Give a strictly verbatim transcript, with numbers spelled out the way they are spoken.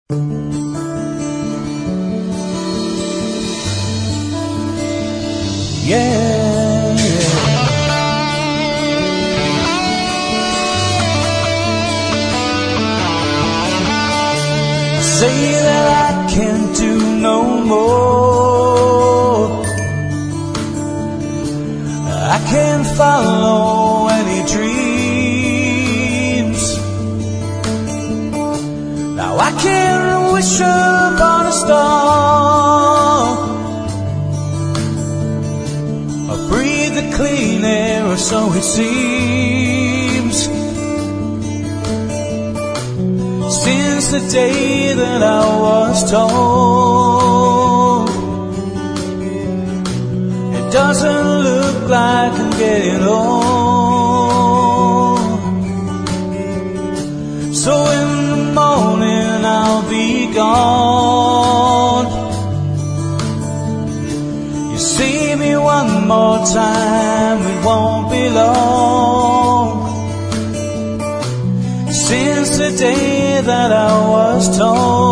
Yeah. Say that I can't do no more. I can't follow any dreams. Now I can't wish upon a star or breathe the clean air, or so it seems. Since the day that I was told, it doesn't look like I'm getting old. So in the morning I'll be gone. You see me one more time, it won't be long. Since the day that I was told,